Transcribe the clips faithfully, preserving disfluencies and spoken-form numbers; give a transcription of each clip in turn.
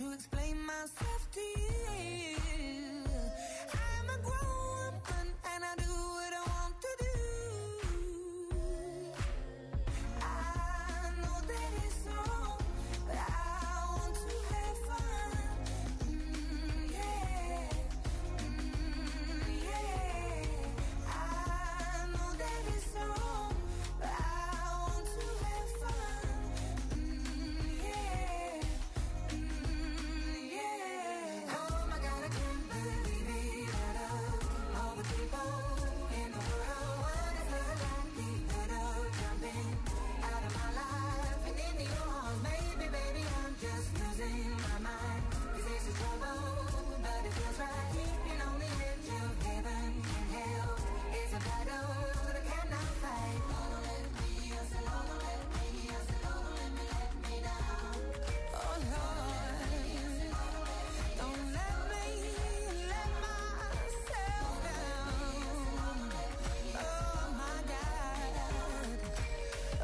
to explain myself to you. I'm a grown woman and I do what I want to do. I know that it's wrong, but I want to have fun. Mm, yeah, mm, yeah. I know that it's wrong, but I want to have fun. Mm, yeah, mm, yeah. Oh my God, I can't believe it. Out of all the people in the world, what is it like me that are jumping out of my life and into your arms? Maybe, baby, I'm just losing my mind. 'Cause this is trouble, but it feels right. Keeping on the edge of heaven and hell is a battle that I cannot fight. Don't let me, I said, don't let me, I said, don't let me let me down. Oh Lord, don't let me let myself down. Oh my God. Oh,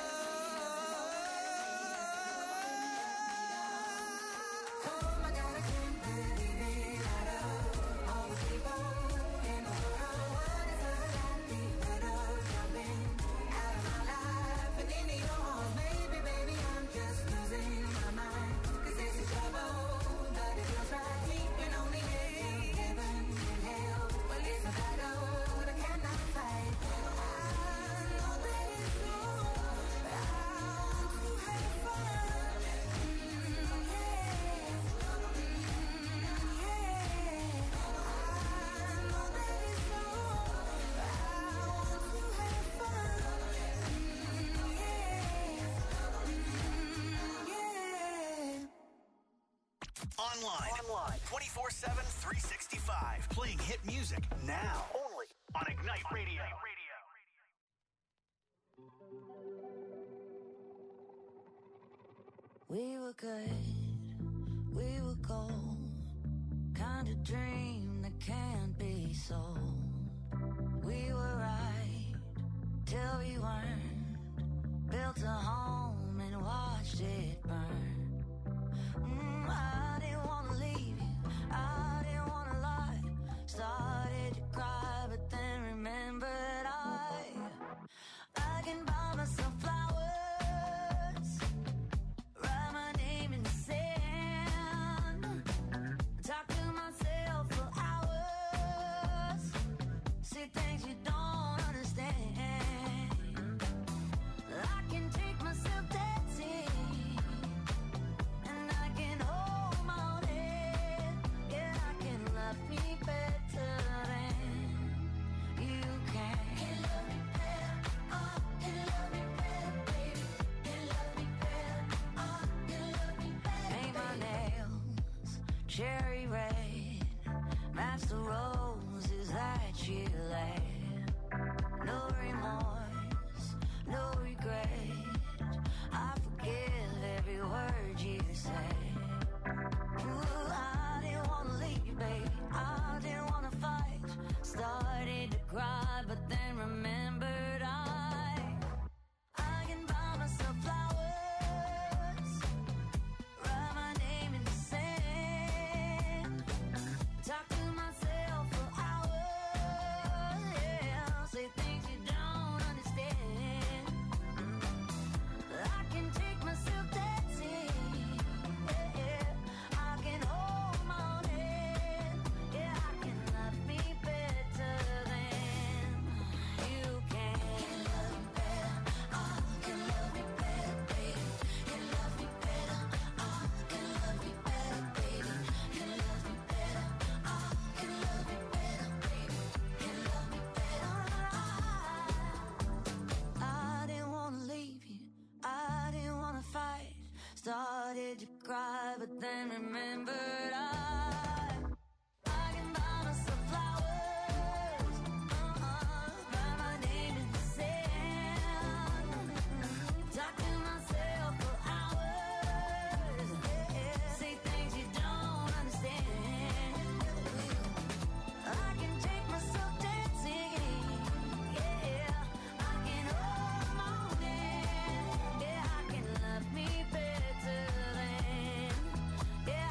oh my God, I can't believe it. Out of all the people in the world, what is it like me that are jumping out of my life and into your arms? Maybe, baby, I'm just losing my mind. 'Cause this is trouble, but it feels right. Keeping on the edge of heaven and hell. Well, it's a battle that I cannot fight. I know that it's wrong, but I want to have fun. Mm, yeah, mm, yeah. I know that it's wrong, but I want to have fun. Mm, yeah, mm, yeah. Online. Online. twenty-four seven, three sixty-five. Playing hit music now. Only on Ignite Radio. We were good, we were gold, kind of dream that can't be sold. We were right till we weren't, built a home and watched it burn. Mm, I didn't want to leave you, I didn't want to lie. Started to cry, but then remembered I, I can buy myself flowers, write my name in the sand, talk to myself for hours, see things you don't understand. I can take myself dancing, and I can hold my own head. Yeah, I can love me better than you can. Can love me better, oh, can love me better, baby. Can love me better, oh, can love me better. Paint my nails cherry red, match the roses that you laid. No remorse, no regret. I forgive every word you said. Ooh, I didn't want to leave you, baby. I didn't want to fight. Started to cry, but then remembered I, I can buy myself flowers, write my name in the sand, talk to myself for hours, yeah, say things you don't understand. I can take myself dancing, yeah, yeah. I can hold my own head, yeah, I can love me better than you can. Can love me better, oh, can love me better, baby. Can love me better, oh, can love me better, baby. Can love me better, oh, can love me better, baby. Can love me better, oh. I didn't want to leave you, I didn't want to fight. Started to cry, but then remembered I, I can buy myself flowers, uh-uh, write my name in the sand, talk to myself for hours, yeah, say things you don't understand. I can take myself dancing, yeah, I can hold my own hand, yeah, I can love me better than, yeah,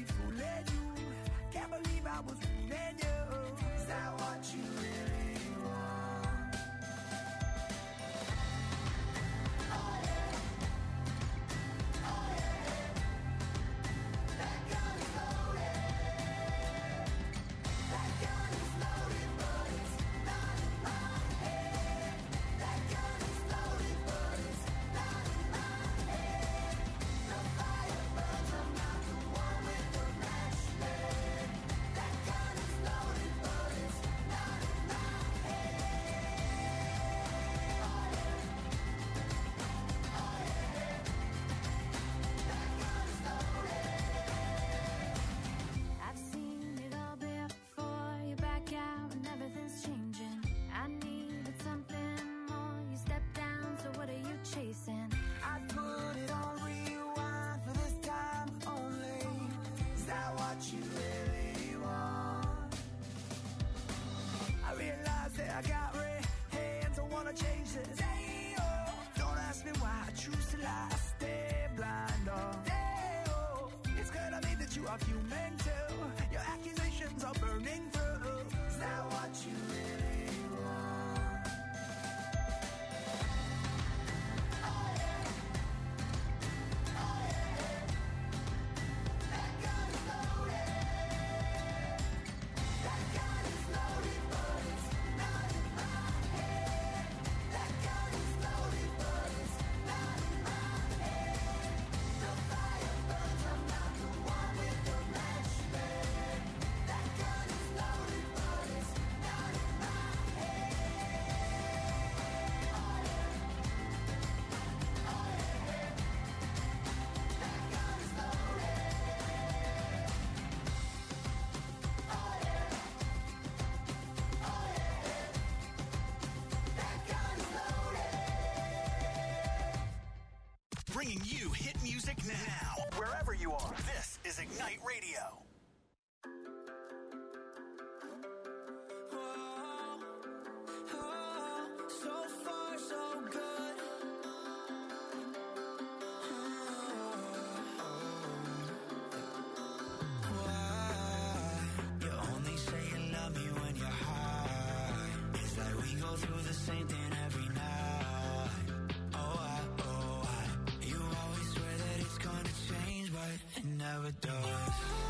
keep fooling you. Can't believe I was fooling you. Is that what you really want? Oh yeah. Oh yeah. That gun is loaded. That gun is loaded, but it's not in my head. That gun is loaded, but it's not in my head. The fire burns, I'm not the one with the match leg. That gun is loaded, but it's not in my head. Oh yeah. Oh yeah. That gun is loaded. I've seen it all before. You're back out and everything's changing. I needed something more. You stepped down, so what are you chasing? I put it on rewind for this time only. Is that what you really want? I realize that I got red hands. I wanna change this. Hey, oh. Don't ask me why I choose to lie. I stay blind all day. Oh. It's clear to me that you are human too. Your accusations are burning through. Is that what you really want? Oh yeah. Oh yeah. That gun is loaded. That gun is loaded, but it's not in my head. That gun is loaded, but it's not in my head. The fire burns, I'm not the one with the match leg. That gun is loaded, but it's not in my head. Oh yeah. Oh yeah. That gun is loaded. Oh yeah. Oh yeah. That gun is loaded. Bringing you hit music now, wherever you are. This is Ignite Radio. So far, so good. Why? You only say you love me when you're high. It's like we go through the same thing every night. Oh, I, oh, I. You always swear that it's gonna change, but it never does.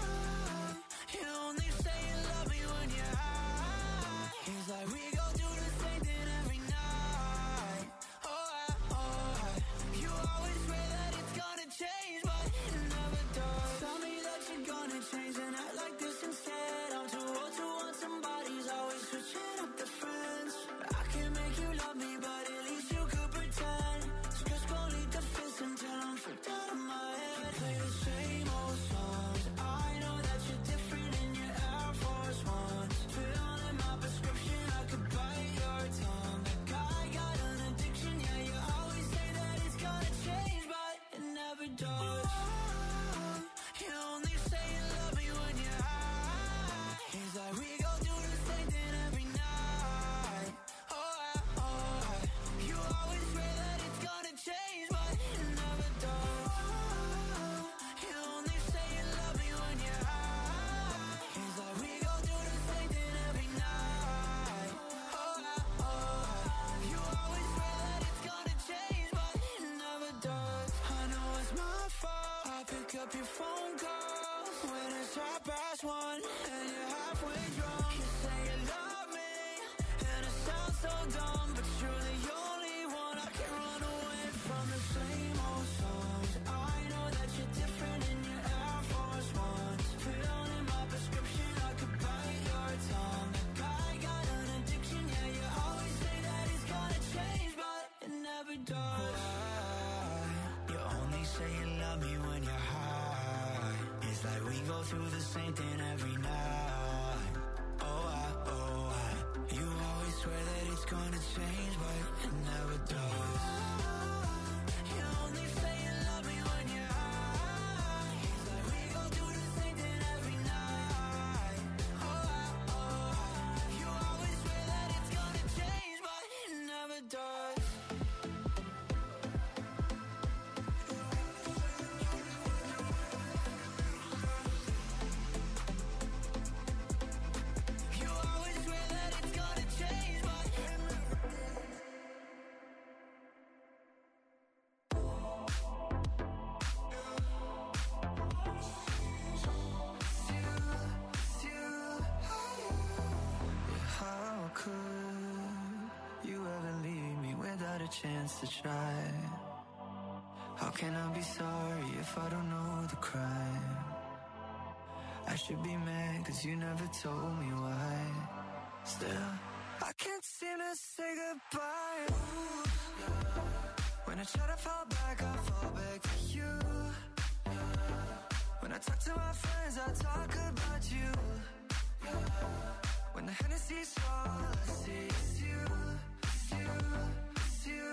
You only say you love me when you're high. It's like we go through the same thing every night. Oh, I, oh, I. You always swear that it's gonna change, but it never does. Tell me that you're gonna change and act like this instead. I'm too old to want somebody's always switching up the friends. I can make you love me, but at least you could pretend. Just go lead the fence until I'm freaked out of my head. Play the same old songs. I know that you're different in your Air Force Ones. Filling my prescription, I could bite your tongue. Like I got an addiction, yeah, you always say that it's gonna change, but it never does. You only say you love me when you're high. It's like we go through the same thing every night. Oh, I, oh, I. You always swear that it's gonna change, but it never does. You only say you love me when you're high. It's like we go through the same thing every night. Oh, I, oh, I. You always swear that it's gonna change, but it never does. I know it's my fault. I pick up your phone calls when it's half past one and you're halfway drunk. You say you love me, and it sounds so dumb, but you're the only one I can run away from. The same old songs. I know that you're different in your Air Force Ones. Filling my prescription, I could bite your tongue. Like I got an addiction, yeah, you always say that it's gonna change, but it never does. You only say you love me when you're high. It's like we go through the same thing every night. Oh, I, oh, I. You always swear that it's gonna change, but it never does. You only say you love me when you're high. It's like we go through the same thing every night. Oh, I, oh, I. You always swear that it's gonna change, but it never does. chance to try. How can I be sorry if I don't know the crime? I should be mad cause you never told me why. Still, I can't seem to say goodbye. Ooh, yeah. When I try to fall back, I fall back to you. Yeah. When I talk to my friends, I talk about you. Yeah. When the Hennessy's all I see is you, it's you, it's you.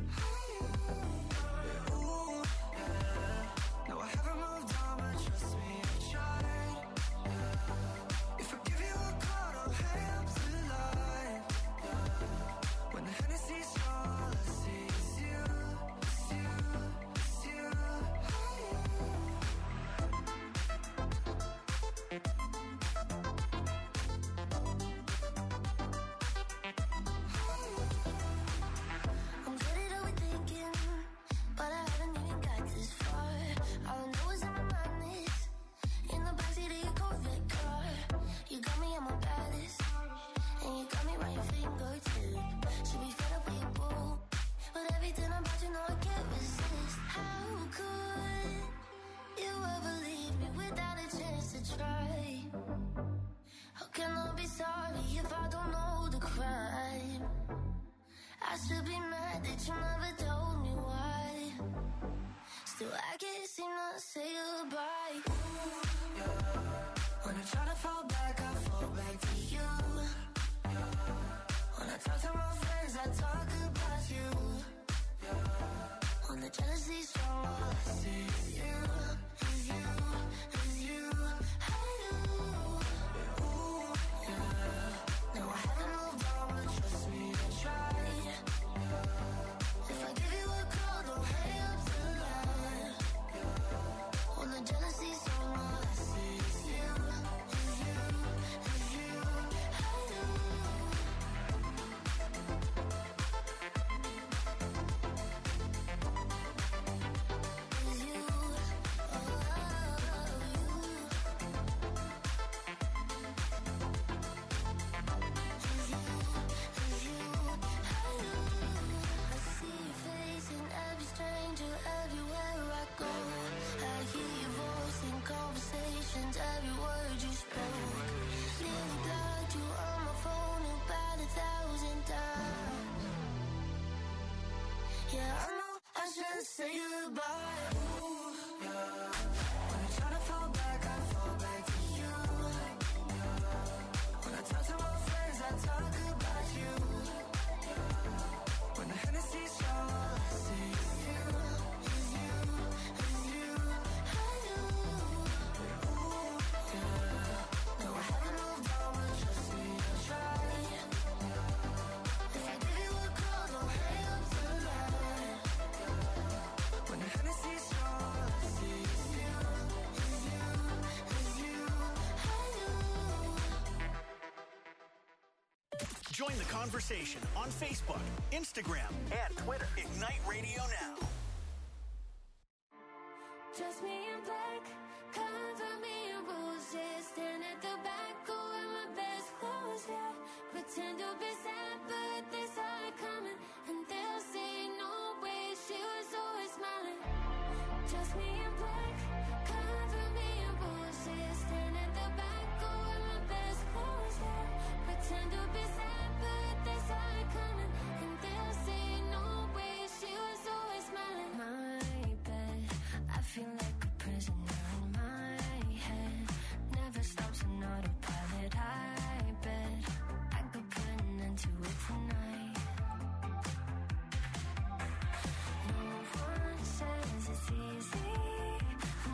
Yeah, ooh, yeah. No, I haven't moved on, but trust me, I've tried. Yeah. If I give you a call, don't hang up the line. Yeah. When the Hennessy's all I see is you, it's you, it's you. I'm good at overthinking, but I haven't even got this far. All I know is in my mind is in the backseat of your Corvette car. You got me at my baddest, and you got me by your fingertip. Should be fed up with your boo, but everything about you know I can't resist. How could you ever leave me without a chance to try? How can I be sorry if I don't know the crime? I should be mad that you never told me why. Still I can't seem to say goodbye. Ooh, yeah. When I try to fall back, I fall back to you. Yeah. When I talk to my friends, I talk about you. Yeah. When the jealousy's strong, all I see is you, is you, is you. I do. Yeah. Ooh, yeah. No, I haven't moved on, but trust me, I tried. Yeah. If I give you a call, don't hang up the line. Yeah. When the jealousy's strong, all I see is you, is you, is you. I do. Is you, oh, you. Is you, is you. I do. I see your face in every stranger, everywhere I go. I hear your voice in conversations, every word you spoke. Nearly blocked you on my phone about a thousand times. Yeah, I know I should say goodbye. Ooh, yeah. When I try to fall back, I fall back to you. Yeah. When I talk to my friends, I talk about you. Yeah. When the Hennessy's all I see is you, is you, is you. I do. Ooh, yeah. No, I haven't moved on, but trust me, I tried. Yeah. If I give you a call, don't hang up the line. Yeah. When the Hennessy's all I see is you, is you, is you. I do. Join the conversation on Facebook, Instagram, and Twitter. Ignite Radio Now. Dress me in black, cover me in roses. Stand at the back, go in my best clothes, yeah. Pretend to be sad, but they saw it coming. And they'll say, no way, she was always smiling. Dress me in black, cover me in roses. Stand at the back, go in my best clothes, yeah. Pretend to be sad, but they saw it coming. And they'll say, no way, she was always smiling. My bed, I feel like a prisoner in my head. Never stops on autopilot. I bet I could put an end to it tonight. No one says it's easy.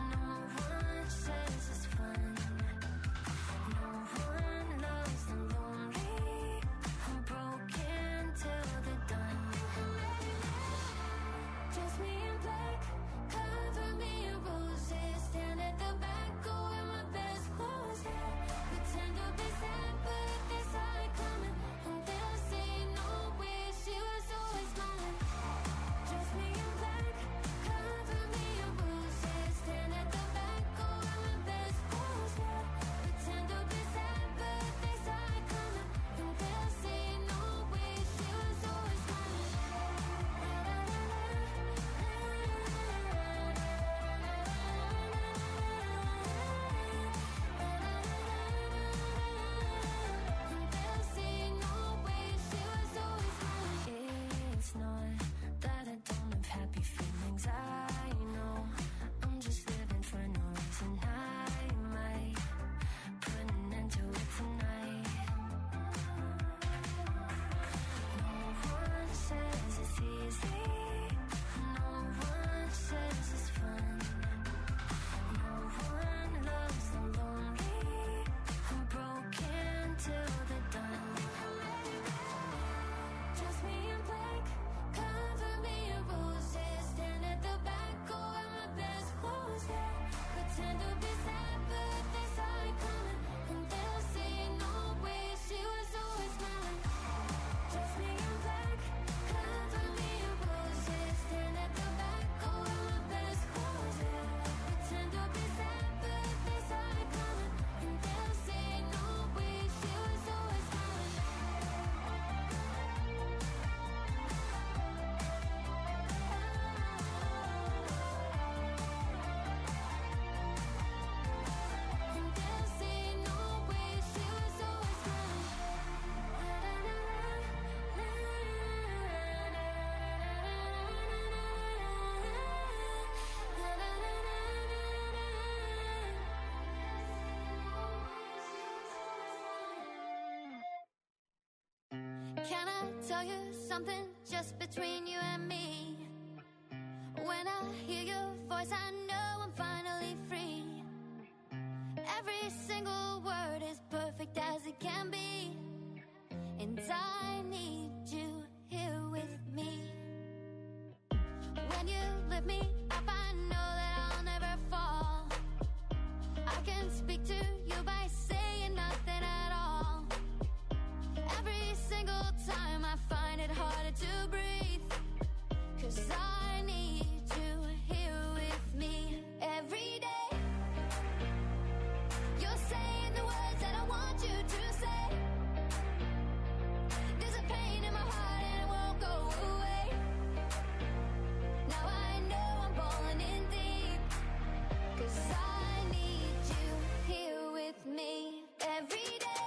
Can I tell you something just between you and me? When I hear your voice, I know I'm finally free. Every single word is perfect as it can be, and I need you here with me. When you lift me up, I know that I'll never fall. I can speak to you by saying nothing at all. Every single time I find it harder to breathe, 'cause I need you here with me every day. You're saying the words that I want you to say. There's a pain in my heart and it won't go away. Now I know I'm falling in deep, 'cause I need you here with me every day.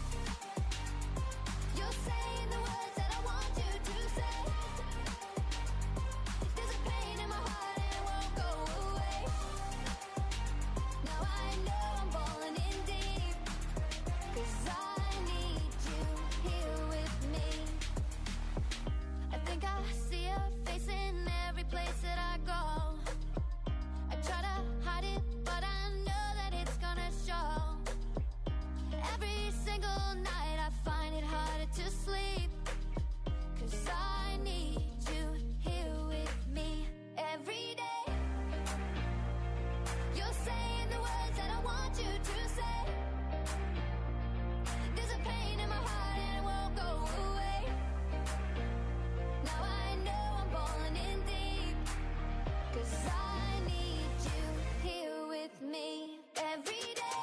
You're saying the words that I want you to say. There's a pain in my heart and it won't go away. Now I know I'm falling in deep, 'cause I need you here with me. I think I see your face in every place that I go. I try to hide it, but I know that it's gonna show. Every single night I find it harder to sleep, 'cause I need you here with me every day. You're saying the words that I want you to say. There's a pain in my heart and it won't go away. Now I know I'm falling in deep, 'cause I need you here with me every day.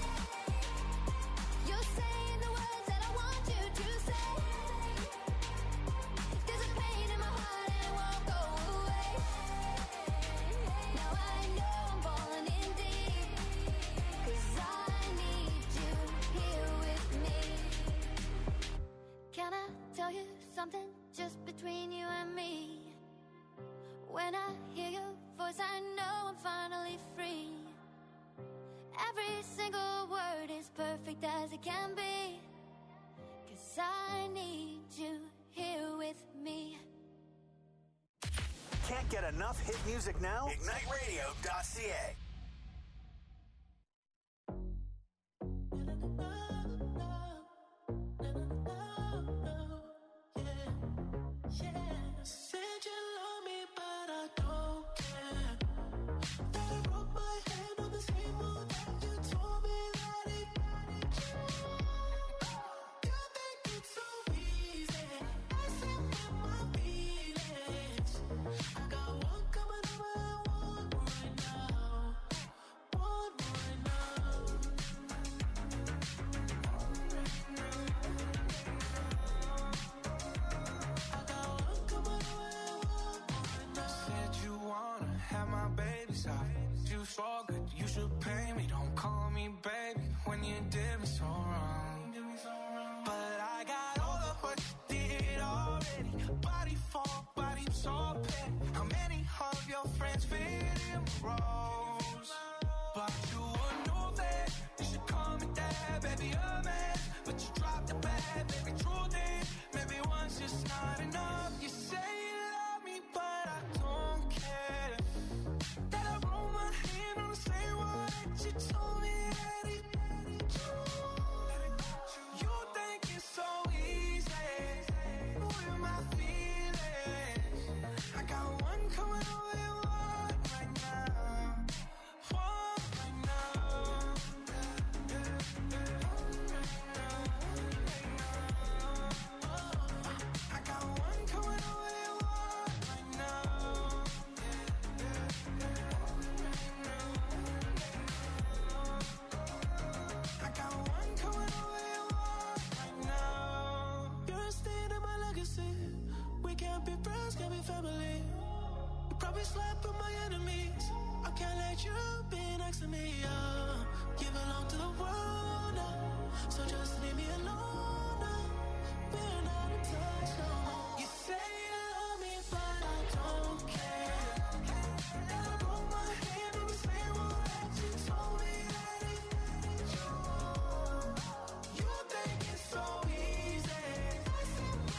You're saying the words that I want you to say. There's a pain in my heart and it won't go away. Now I know I'm falling in deep, 'cause I need you here with me. Can I tell you something just between you and me? When I hear your voice, I know I'm finally free. Every single word is perfect as it can be, 'cause I need you here with me. Can't get enough hit music now? Ignite Radio dot C A. Said you love me, but I don't care. That I broke my hand on the same one that you told me that it you think it's so easy. I sit with my feelings. I got one coming over and one right now. One right now. I got one coming over and one right now. Said you wanna have my babies off. You so good, you should pay me. Don't call me baby when you did me so wrong. But I got all of what you did already. Body for body, so petty. How many of your friends fit in roles? But you would know that you should call me dad, baby, a man. But you dropped the bag, baby, true thing. Maybe one's just not enough. You say you love me, but I don't care. That I roll my hand on the same one that you told me that it you think it's so easy with my feelings. I got one coming over and one right now. One right now. I got one coming over and one right now. I got one coming over and one right now. You're a stain in my legacy. We can't be friends, can't be family. You probably slept with my enemies. I can't let you be next to me. Uh, you belong to the world now, so just leave me alone now. We're not in touch no more. You say you love me, but I don't care. And I broke my hand on the same one that you told me that it you. You think it's so easy. I said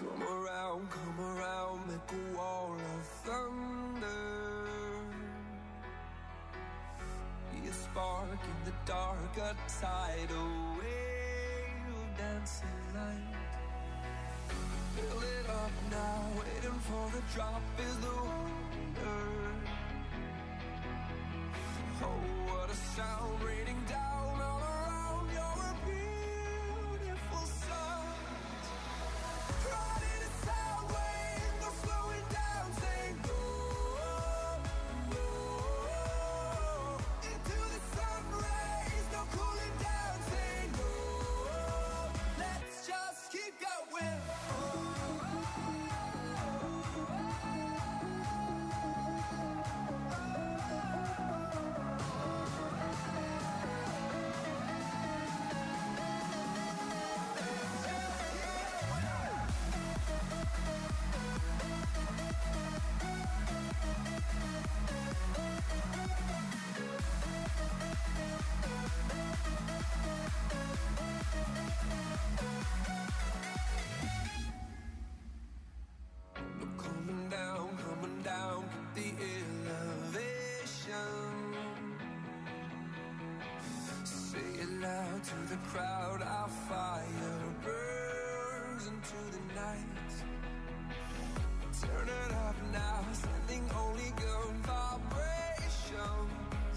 Come around, come around, make a wall of thunder. Be a spark in the dark, a tidal wave of dancing light. Fill it up now, waiting for the drop is the wonder. Oh, what a sound raining down all around. You're a beautiful sight. Riding a sound wave, no slowing down, saying go, go. Into the sun rays, no cooling down, saying go. Let's just keep going. Coming down, coming down, keep the elevation. Say it loud to the crowd, our fire burns into the night. Turn it up now, sending only good vibrations.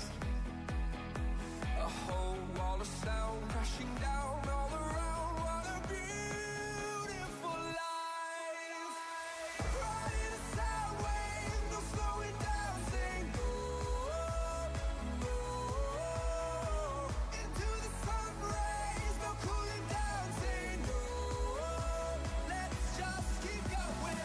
A whole wall of sound crashing down all around. What a beautiful life. Riding a sound wave, no slowing down, saying go, go. Into the sun rays, no cooling down, saying go. Let's just keep going.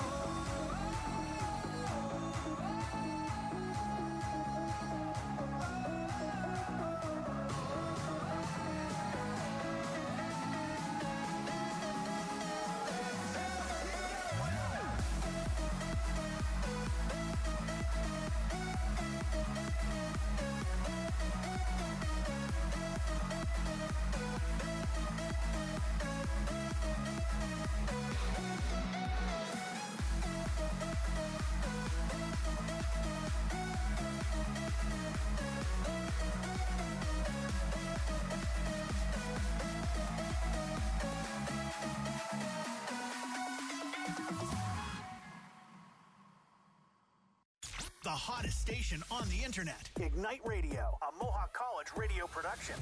The hottest station on the internet. Ignite Radio, a Mohawk College radio production.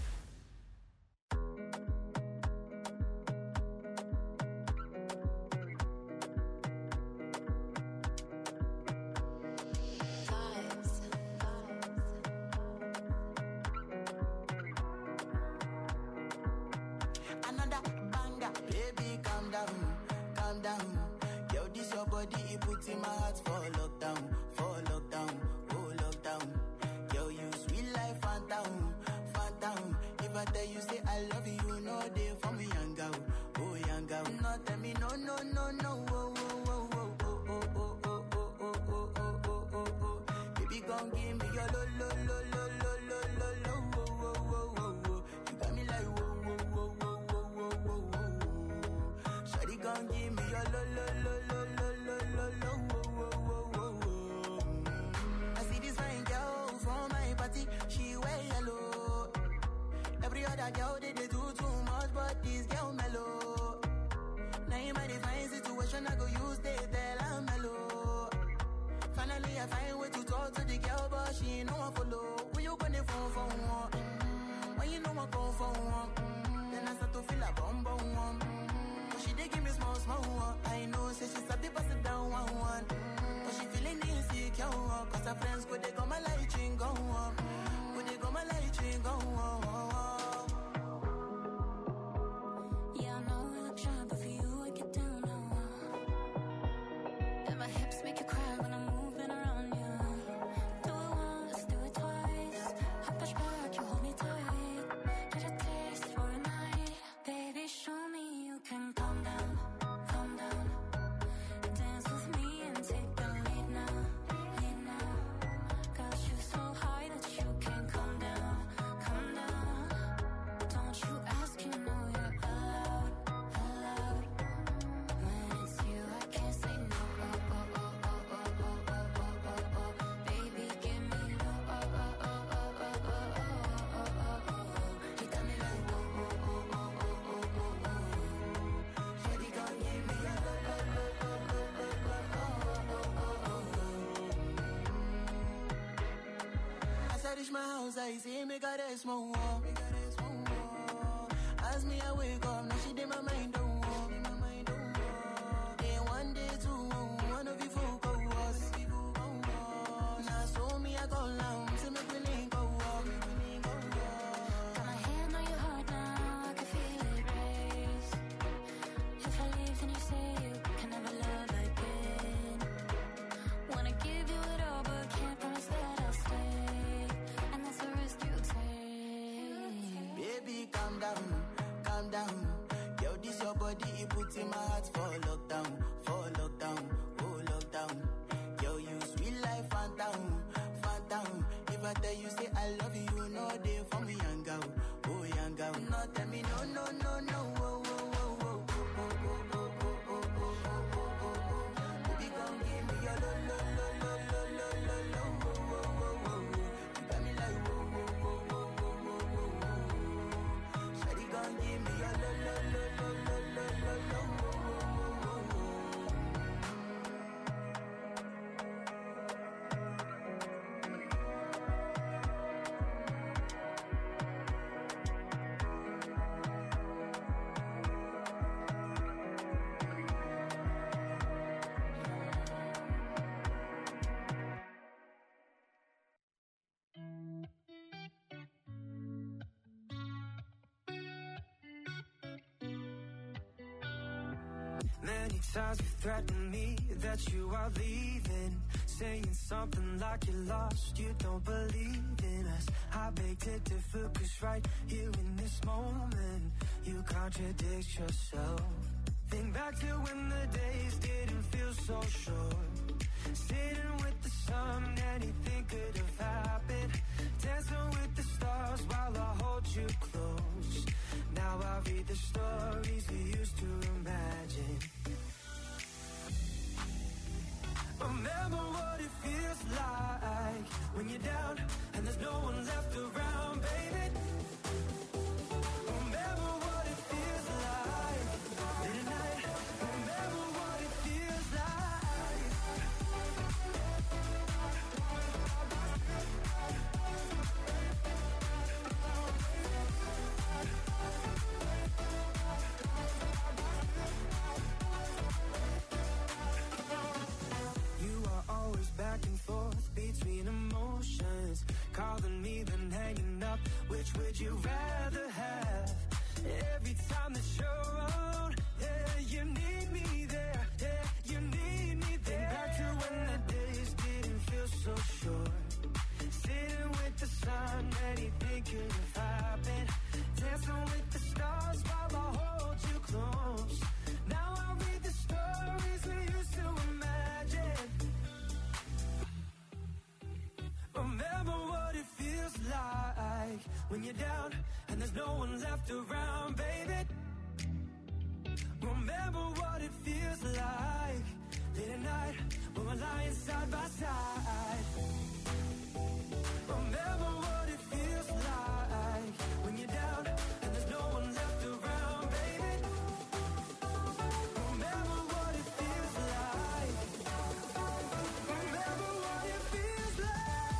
Another banger, baby, calm down, calm down. Yo, this your body, it puts in my heart for lockdown, for lockdown, oh lockdown. Yo, you sweet life, phantom, phantom. If I tell you say I love you, you know they for me, young girl, oh young girl. No, tell me no, no, no, no, oh, oh, oh, oh, oh, oh, oh, oh, oh, oh, oh, oh, oh, oh. Baby, come give me your lo, lo, lo, lo, lo, lo, lo, lo, oh, oh, oh, oh, oh. You got me like whoa, whoa, whoa, whoa, whoa, whoa, whoa, whoa. Shawty, come give me your lo, lo, lo, lo, lo, lo, lo, lo, oh, oh, oh, oh, oh. I see this fine girl from my party, she wear yellow. Every other girl they, they do too much, but this girl mellow. Now in my divine situation, I go use they tell I'm mellow. Finally, I find way to talk to the girl, but she ain't no one follow. When you gonna phone for one? Mm-hmm. When you know I come for one? Mm-hmm. Then I start to feel a bum bum one. Mm-hmm. But she dey give me small small one. I know, say she's a bit pass it down one one. Mm-hmm. But she feeling insecure, cause her friends go they go my light ring go on. Go they go my light ring go on. Yeah, I know I look shy, but for you I get down low. And my hips make you cry when I'm moving around you. Do it once, do it twice. I push back, you hold me tight. Get a taste for a night. Baby, show me you can calm down, calm down. Dance with me and take the lead now, lead now. Got you so high that you can't come down, come down. like, say, make her rest more. Make her rest more. As me, I wake up, now she did my mind, don't walk. Day one, day two, one of you focus. Now, so me, I call now, say, make me link go walk. Got my hand on your heart now, I can feel it race. If I leave, then you say you can never love again. Wanna give you it all, but can't promise that I'll stay. And that's a risk you take. Baby, calm down, calm down. Yo, this your body, it puts in my heart for lockdown, for lockdown, oh lockdown. Yo, you sweet life, phantom, phantom. If I tell you, say I love you, you know they for me, young girl, oh young girl. No, tell me no, no, no, no, oh, oh, oh, oh, oh, oh, oh, oh, oh, oh, oh, oh. Baby, come give me your lo, lo, lo, lo, lo, lo, lo, lo, oh, oh, oh, oh. You got me like, oh, oh, oh, oh, oh, oh, oh, oh. Shawty, come give me your lo, lo, lo, lo, lo, lo, lo, lo, oh, oh, oh, oh, oh. Many times you threatened me that you are leaving, saying something like you're lost, you don't believe in us. I beg to differ, cause right here in this moment, you contradict yourself. Think back to when the days didn't feel so short, sitting with the sun, anything could have happened, dancing with the stars while I hold you close. Now I read the stories we used to imagine. Remember what it feels like when you're down and there's no one left around, baby. Remember what it feels like late at night. Remember what it feels like. You are always back and forth between emotions, calling me then hanging up. Which would you rather have? Every time that you're around, yeah, you need me there, yeah, you need me there. Think back to when the days didn't feel so short, sitting with the sun, anything could have happened, dancing with the stars while I hold you close. Now I read the stories we used to imagine. Remember what it feels like when you're down and there's no one left around, baby. Remember what it feels like late at night when we're lying side by side. Remember what it feels like when you're down and there's no one left around, baby. Remember what it feels like. Remember what it feels like.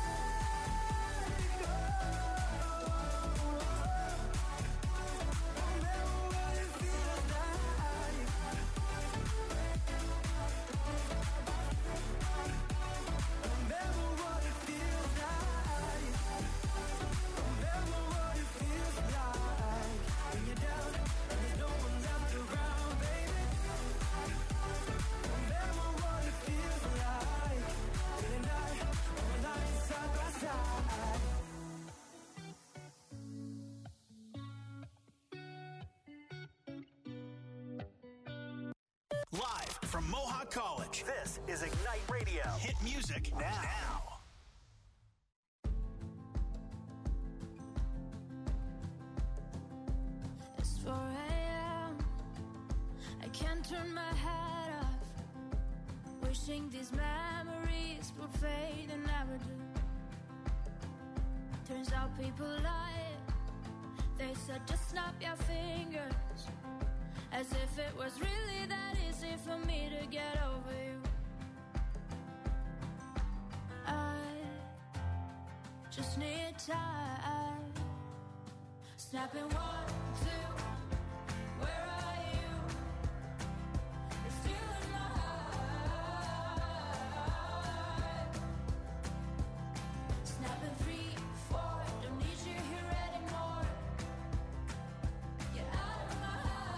Live from Mohawk College, this is Ignite Radio. Hit music now. It's four a.m. I can't turn my head off, wishing these memories would fade and never do. Turns out people lie. They said just snap your fingers, as if it was really that easy for me to get over you. I just need time. Snapping one, two, where are you? You're still in my heart. Snapping three, four, don't need you here anymore. Get out of my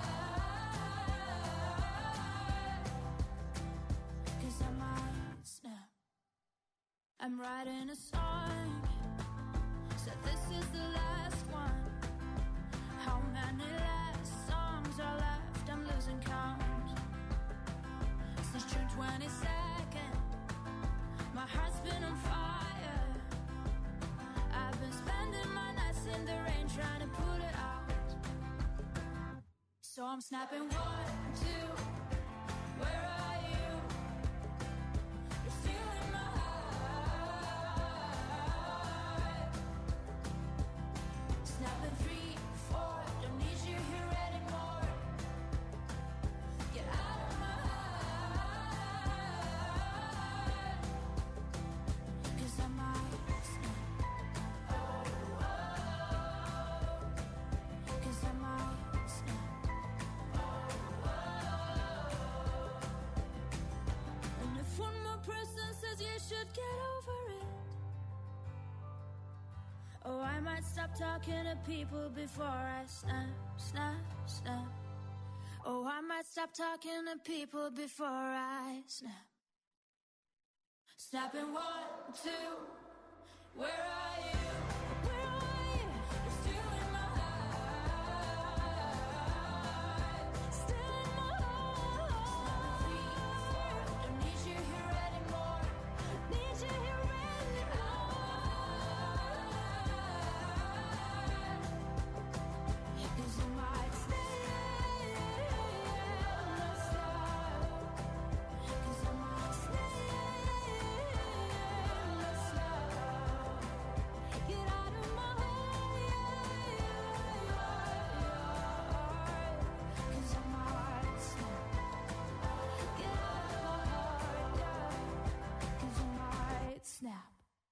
heart. 'Cause I might snap. I'm writing a song, said this is the last one. How many last songs are left? I'm losing count. Since June twenty-second, my heart's been on fire. I've been spending my nights in the rain trying to put it out. So I'm snapping one, two, where are you? You're still in my heart. Snapping three, four, don't need you here anymore. Get out of my heart. 'Cause I might snap. Oh, oh. 'Cause I might snap. Oh, oh. And if one more person says you should get over it, oh, I might stop talking to people before I snap, snap, snap. Oh, I might stop talking to people before I snap. Snapping one, two, where are you? Where are you? You're still in my heart. Still in my heart. Three, four, don't need you here anymore. Need you here anymore. 'Cause I might stay, not stop. 'Cause I might stay, not stop. Get out of my heart. 'Cause I might snap. Get out of my heart, yeah. 'Cause I might snap.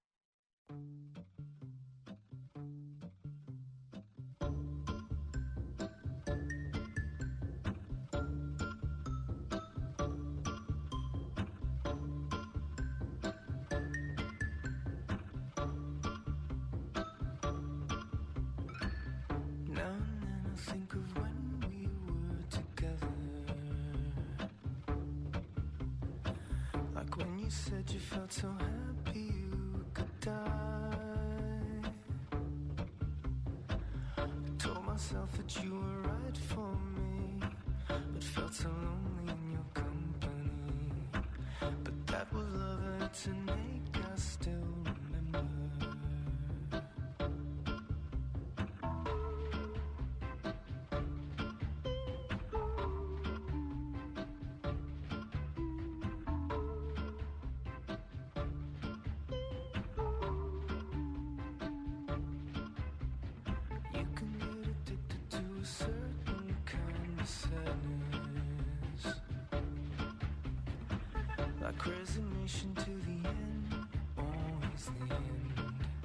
Now and then I think of when we were together. Like when you said you felt so happy you could die. I told myself that you were right for me, but felt so lonely in your company. But that was love and it's an ache I still remember. You can get addicted to a certain kind of sadness, like resignation to the end, always the end.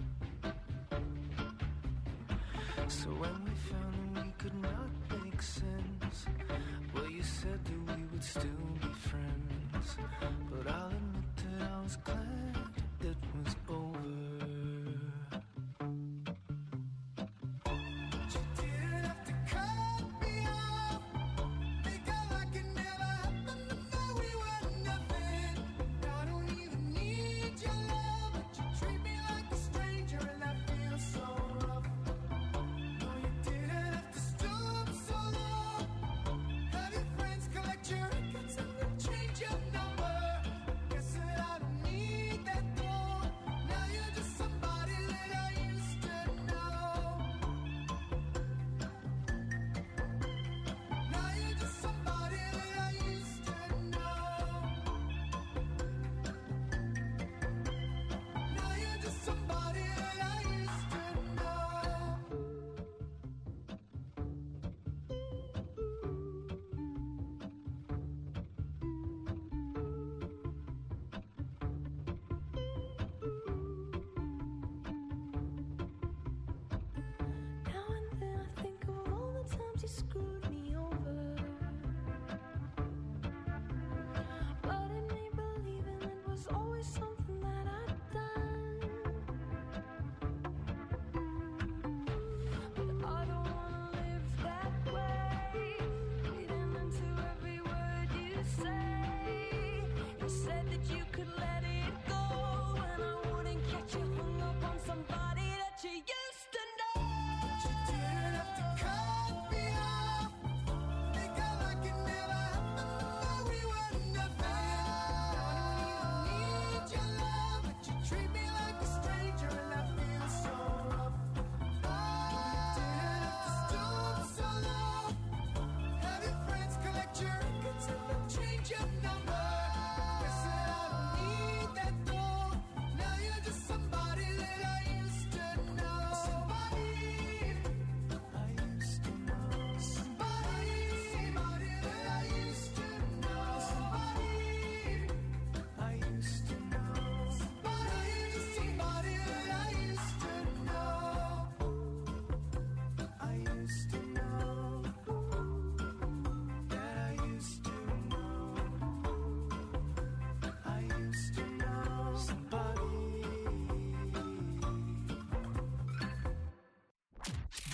So when we found that we could not make sense, well, you said that we would still be friends. But I'll admit that I was glad it was over. You didn't have to cut me off, make out like it never happened, to know we were nothing. I don't even need your love, but you treat me like a stranger, and that feels so rough. No, you didn't have to stoop so low. Have your friends collect your records and then change your number. Guess that I don't need that though.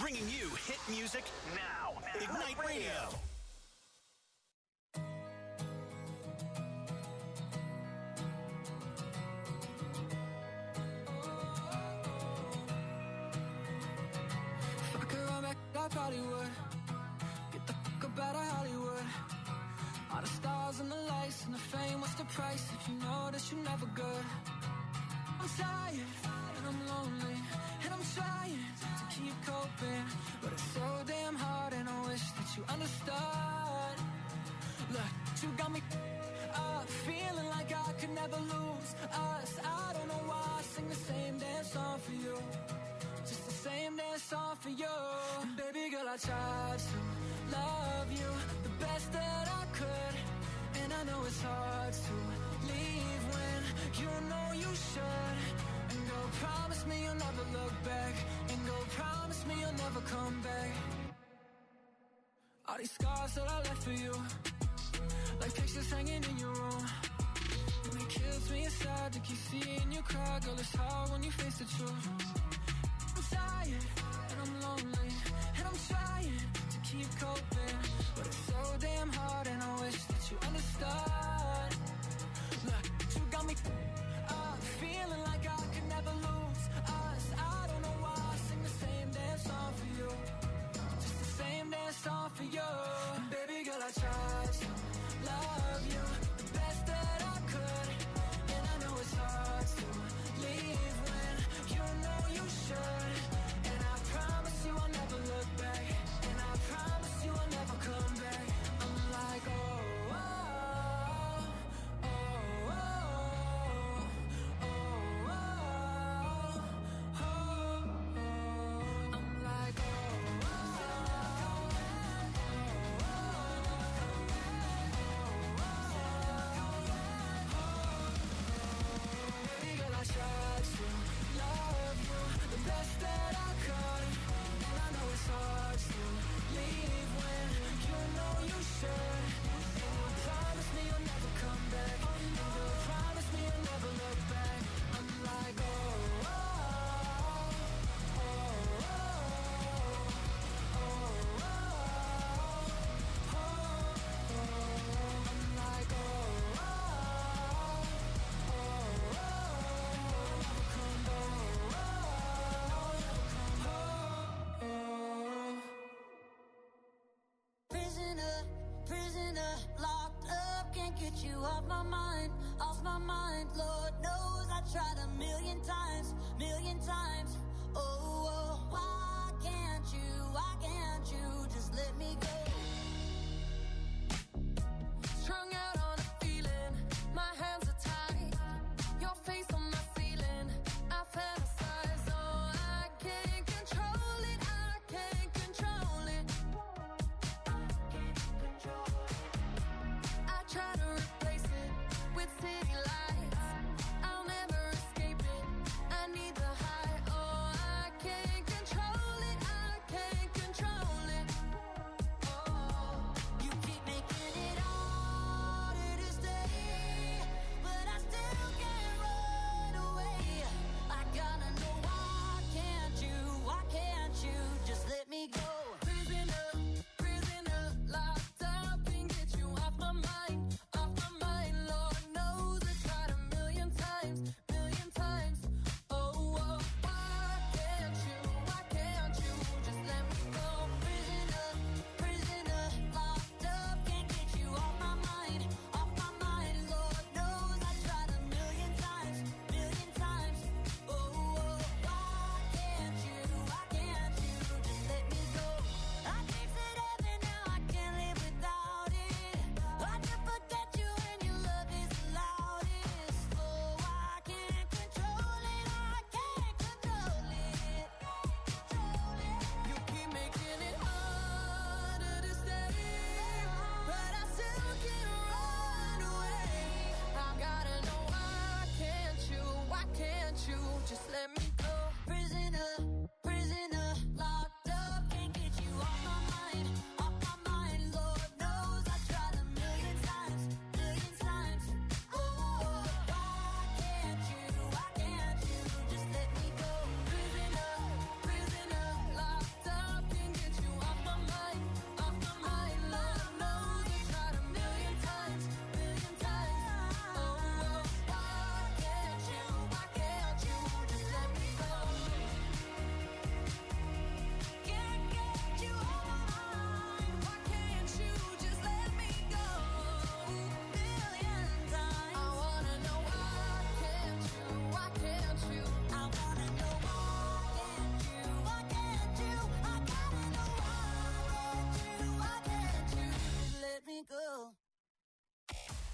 Bringing you hit music now. now. Ignite Radio. If I could run back, I probably would. Get the fuck up out of Hollywood. All the stars and the lights and the fame, what's the price if you know that you're never good? I'm tired and I'm lonely and I'm trying to keep coping, but it's so damn hard and I wish that you understood. Look, you got me up, feeling like I could never lose us. I don't know why I sing the same damn song for you, just the same damn song for you. And baby girl, I tried to love you the best that I could, and I know it's hard to leave when you know you should. And go promise me you'll never look back, and go promise me you'll never come back. All these scars that I left for you, like pictures hanging in your room, and it kills me inside to keep seeing you cry. Girl, it's hard when you face the truth. I'm tired and I'm lonely and I'm trying to keep coping, but it's so damn hard and I wish that you understood. Look, you got me up, feeling like I could never lose us. I don't know why I sing the same damn song for you, just the same damn song for you. And baby girl, I tried to love you the best that I could, and I know it's hard to leave when you know you should. And I promise you I'll never look back, and I promise you I'll never come back. I'm like, oh, oh, oh, oh, oh, oh, oh, oh. I'm like, oh, baby girl, I tried to love you the best that I could, and I know it's hard to leave when you know you should. And you promise me you'll never come back, and you promise me you'll never look back. I'm like, oh, oh, oh, oh, oh, oh, oh, oh. I'm like, oh, oh, oh, oh, never come back. Prisoner, prisoner, locked up, can't get you off my mind, off my mind. Lord knows I tried a million times, million times. Oh, oh, why can't you, why can't you just let me go? Strung out on a feeling, my hands are tied, your face on my ceiling, I fantasize, oh, I can't control it, I can't control it. I try to replace it with city lights, I'll never escape it, I need the high, oh, I can't control it, I can't control it. Oh,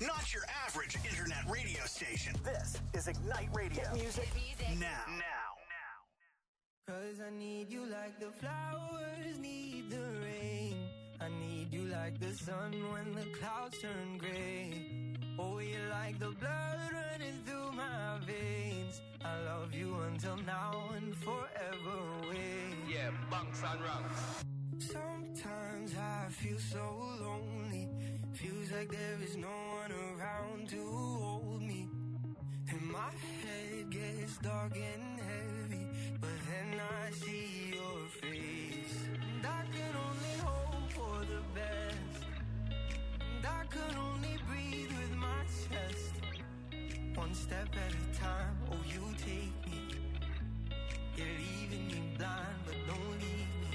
not your average internet radio station. This is Ignite Radio. Hit music, now. Now. Cause I need you like the flowers need the rain. I need you like the sun when the clouds turn gray. Oh, you're like the blood running through my veins. I love you until now and forever away. Yeah, bunks and ranks. Sometimes I feel so lonely. Feels like there is no one around to hold me. And my head gets dark and heavy, but then I see your face. And I can only hope for the best. And I can only breathe with my chest. One step at a time, oh you take me. You're leaving me blind, but don't leave me.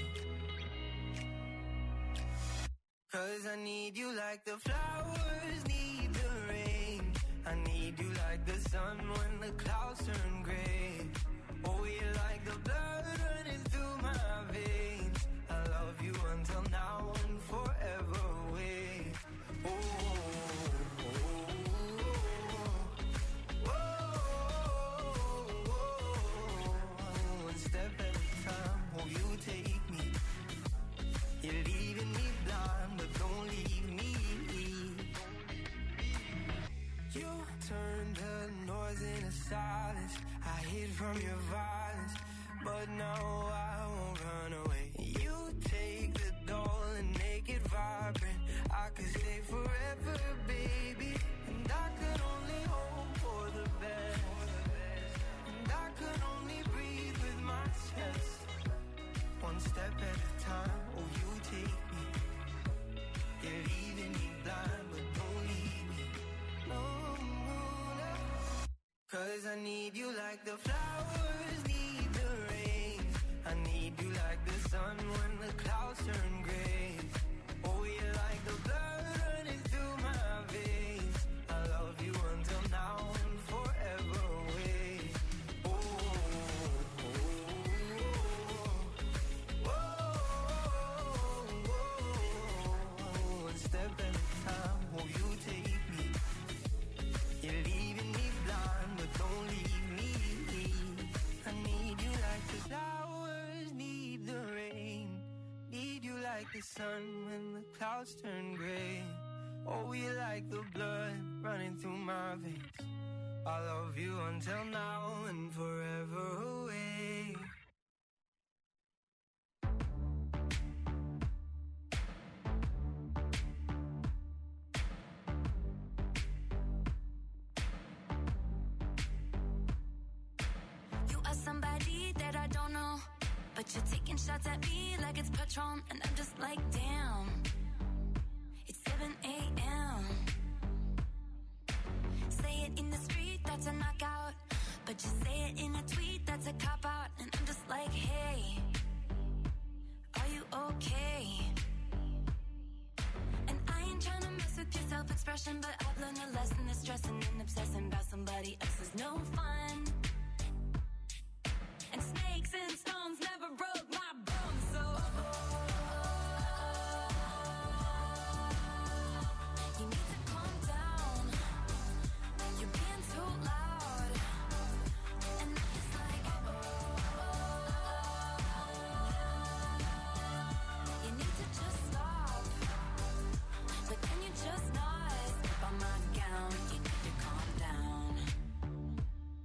Cause I need you like the flowers need the rain. I need you like the sun when the clouds turn gray. Oh, you're like the blood running through my veins. I love you until now and forever away. Oh, oh, oh, oh, oh. One step at a time, oh, you take me. You're leaving me blind, but don't leave me. You turned the noise into silence. I hid from your violence, but now I won't run away. You take the doll and make it vibrant. I could stay forever, baby. And I could only hope for the best. And I could only breathe with my chest. One step at a time, oh you take me. You're leaving me blind, but don't leave me. No, no, no. Cause I need you like the flowers need the rain. I need you like the sun when the clouds turn gray. Oh, you're like the blood running through my veins. I love you until now and forever away. Oh, oh, oh, oh, oh, oh. One step at a time, oh, you take me. You're leaving me blind, but don't leave me. I need you like the flowers need the rain. Need you like the sun when the clouds turn gray. Oh, you like the blood running through my veins. I love you until now and forever away. You are somebody that I don't know, but you're taking shots at me like it's Patron, and I'm just like, damn. It's seven a.m. Say it in the street, that's a knockout, but you say it in a tweet, that's a cop-out, and I'm just like, hey, are you okay? And I ain't tryna mess with your self-expression, but I've learned a lesson that stressing and obsessing about somebody else is no fun. And snakes and stones never broke my bones, so you need to calm down. You're being too loud, and I'm just like, you need to just stop. But can you just not step on my gown? You need to calm down.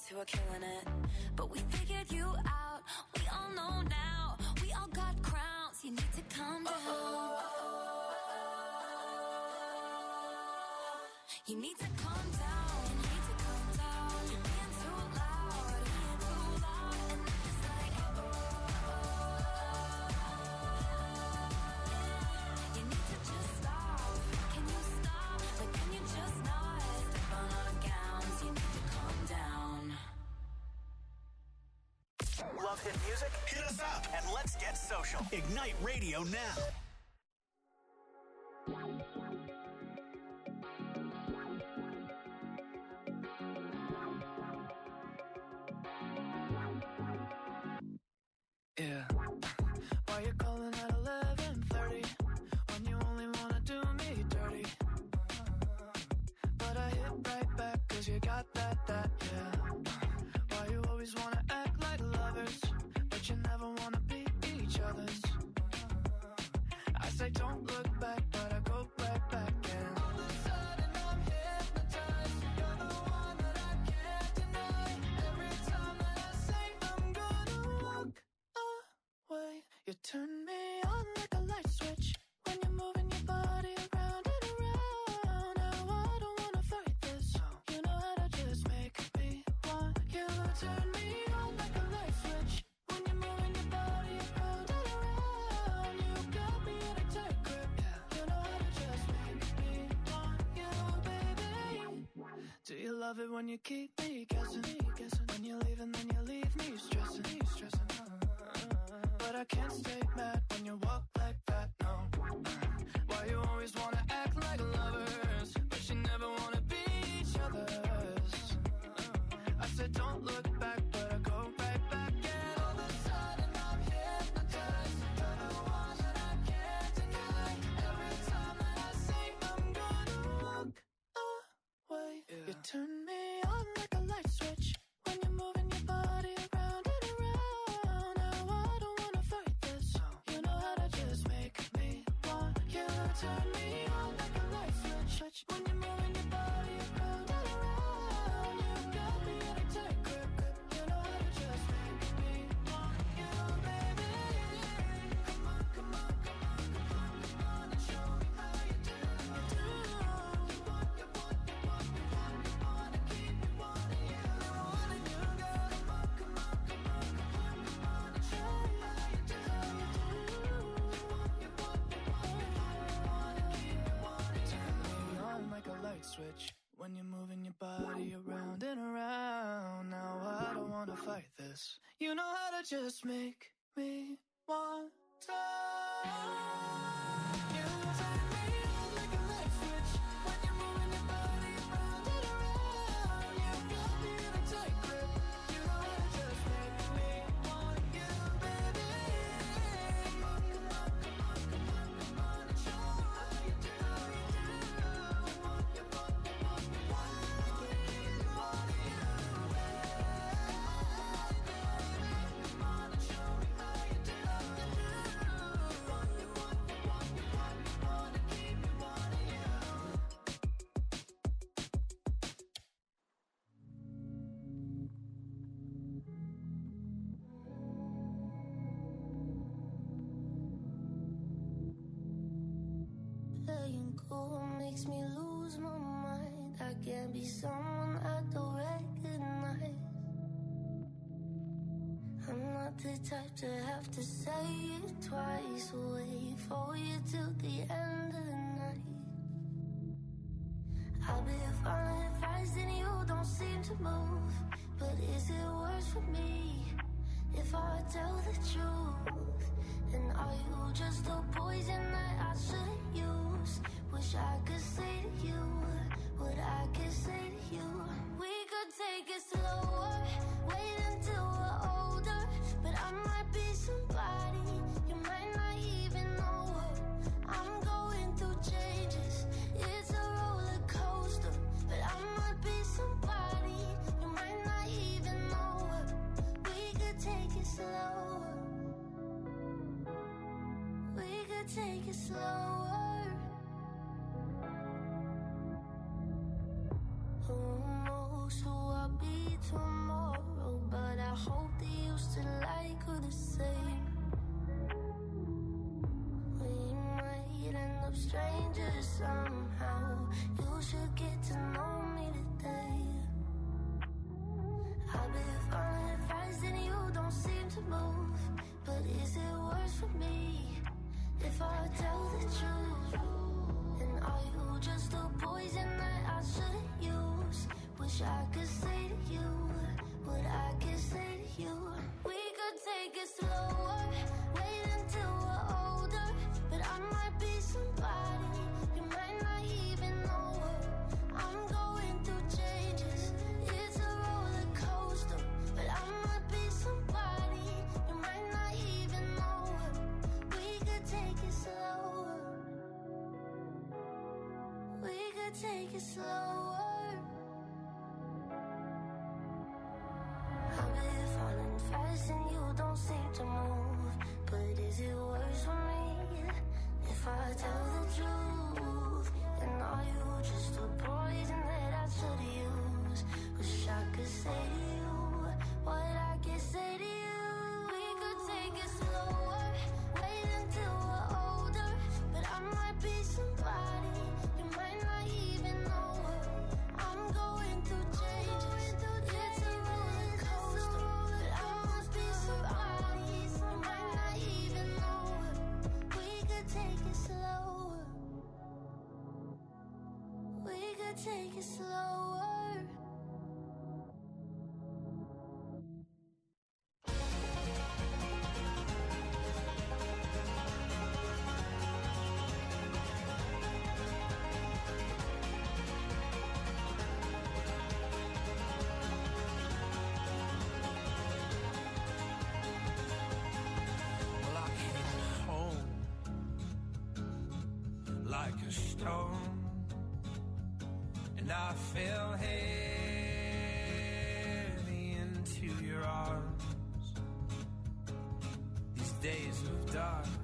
two are killing it. But we figured you out. We all know now. We all got crowns. You need to calm down. You need to calm down. You need to calm down. You're being too loud. Being too loud. And it's like, you need to just stop. Can you stop? Like, can you just not step on our gowns? You need to calm down. Love hit music? Hit us up and let's get social. Ignite Radio now. Yeah. Why you calling at eleven thirty when you only wanna do me dirty? But I hit right back cause you got that, that, yeah. Why you always wanna act like lovers, but you never wanna be each other's? I say don't look back, but I go right back and all of a sudden I'm hypnotized. You're the one that I can't deny. Every time that I say I'm gonna walk away, you turn me on like a light switch when you're moving your body around and around. Now I don't wanna fight this. You know how to just make me want you. Turn me on like a light switch when you're moving your body around and around. You got me in a tight grip. You know how to just make me want you, baby. Do you love it when you keep me guessing? When you leave and then you leave me stressing. But I can't stay mad when you walk like that, no. Why you always wanna act like lovers, but you never wanna be each other's? I said don't look back, but I go right back. And all of a sudden I'm hypnotized. You're the one that I can't deny. Every time that I say I'm gonna walk away, you turn me on like a light switch when you're moving your body around and around. Now I don't wanna fight this. You know how to just make me want you. Turn me on like a light switch when you're moving your body around and around. You got me in a tight grip. You know how to just make me want you, baby. Come on, come on, come on, come on, come on and show me how you do. You do. You want, you want, you want, you want, you wanna keep me wanting you, wanting you, girl. Come on, come on, come on, come on, come on and show me how you do. You want, you want, you want, you want, you wanna keep me wanting you. Turn me on like a light switch when you're moving your body around and around. Now I don't wanna fight this. You know how to just make me want to. You turn me on like a light switch when you're moving your body around and around. You got me in a tight grip. You know how to just make me want you, baby. Come on, come on, come on, come on, come on and show me how you do. You want, you want, you want, you want, you wanna keep me wanting you, baby. Come on and show me how you do. You want, you want, you want, you want, you wanna keep me wanting you. Letting go makes me lose my mind. I can't be someone I don't recognize. I'm not the type to have to say it twice. Wait for you till the end of the night. I'll be following advice and you don't seem to move. But is it worse for me if I tell the truth? And are you just a poison that I shouldn't use? Wish I could say to you what I could say to you. We could take it slower, wait until we're older. But I might be somebody you might not even know. I'm going through changes, it's a roller coaster. But I might be somebody you might not even know. We could take it slower. We could take it slower. Oh, knows who I'll be tomorrow, but I hope that you still like her the same. We might end up strangers somehow. You should get to know me today. I've been following advice and you don't seem to move, but is it worse for me if I tell the truth? And are you just a poison that I shouldn't use? Wish I could say to you what I can say to you. We could take it slower, wait until we're older, but I might be somebody you might not even know her. I'm going through changes, it's a roller coaster, but I might be somebody you might not even know her. We could take it slower, we could take it slower. I've been falling fast and you don't seem to move, but is it worse for me if I tell the truth? And are you just a poison that I should use? Wish I could say to you what I can say to you. We could take it slower, wait until we're older, but I might be somebody you might not even know her. I'm going through changes, it's a roller coaster, but I must be somebody you might not even know her. We could take it slower, we could take it slower. Well, I came home like a stone, and I fell heavy into your arms. These days of dark